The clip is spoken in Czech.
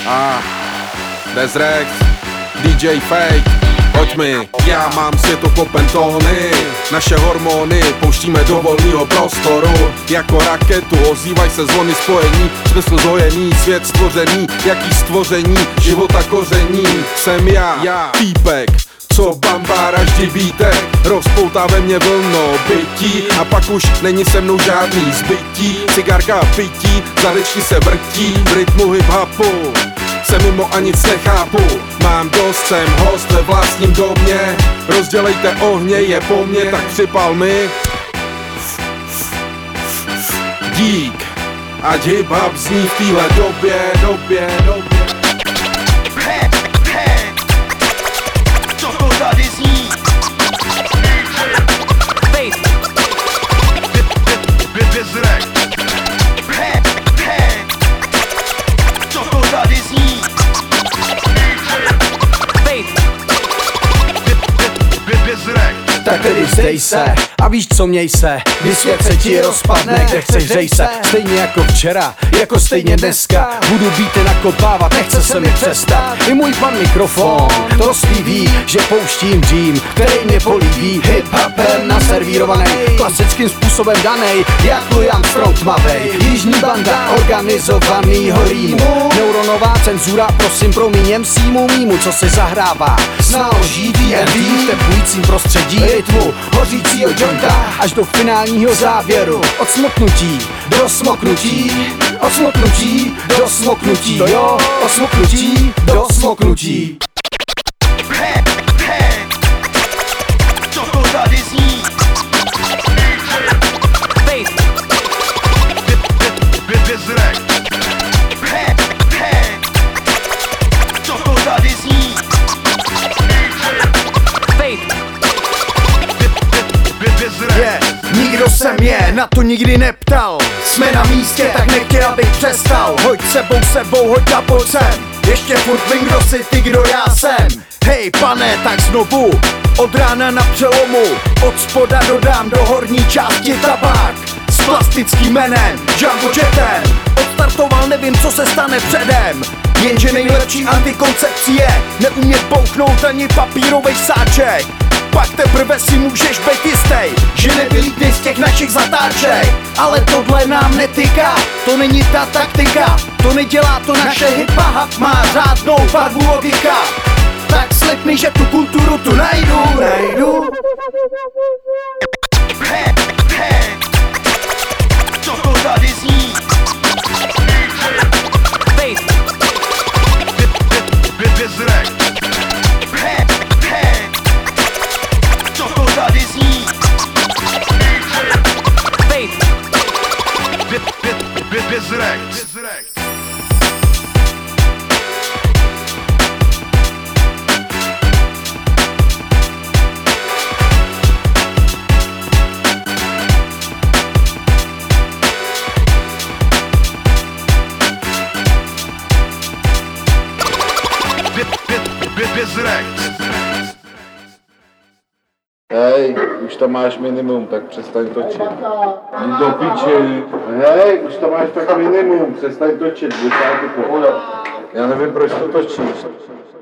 Desrex, DJ Fake, pojď mi. Já mám světokopem tóny, naše hormony pouštíme do volného prostoru. Jako raketu ozývaj se zvony spojení, smysl zojený, svět stvořený, jaký stvoření, života koření. Jsem já, týpek, co bambára ždí vítek, rozpoutá ve mně vlno bytí a pak už není se mnou žádný zbytí. Cigarka a pití, zadečky se vrtí, v rytmu hip-hopu se mimo a nic nechápu. Mám dost, jsem host ve vlastním domě, rozdělejte ohně, je po mně, tak připal mi dík, ať hip-hop zní v téhle době. Co to tady zní? Desrex. Co to tady zní? Desrex. Tak tedy vzdej se a víš co, měj se, kdy svět se ti rozpadne, kde chceš řej se. Stejně jako včera, jako stejně dneska, budu beaty nakopávat, nechce se mi přestat. I můj pan mikrofon, to svý ví, že pouštím dream, který mě políbí. Hip-hopem naservírovaný, klasickým způsobem danej, jak Louis Armstrong tmavej. Jižní banda organizovanýho rýmu, neuronová cenzura, prosím promiň MCmu mýmu, co se zahrává s náloží D&D v tempujícím prostředí rytmu hořícího jointa až do finálního závěru. Od smoknutí do smoknutí, od smoknutí do smoknutí, to jo, od smoknutí do smoknutí. Co to tady zní? Desrex. Co to tady zní? Nikdo se mě na to nikdy neptal. Jsme na místě, tak nechtěl, abych přestal. Hoď sebou, hoď a pojď sem. Ještě furt vím, kdo jsi ty, kdo já jsem. Hej pane, tak znovu, od rána na přelomu, od spoda dodám do horní části tabák. S plastickým jménem, Django Jetem. Odstartoval, nevím, co se stane předem. Jenže nejlepší antikoncepcí je neumět bouchnout ani papírovej sáček. Pak teprve si můžeš být jistej, že nevylítnej z těch našich zatáček. Ale tohle nám netyká, to není ta taktika, to nedělá to naše hip-hop, má řádnou barvu logika. Tak slib mi, že tu kulturu tu najdu. Co to tady zní? Desrex. Co to tady zní? Desrex. Hej, už tam máš minimum, tak přestaň točit. Jdi do piči. Hej, už tam máš tak minimum, přestaň točit, buď já nevím, proč to točíš.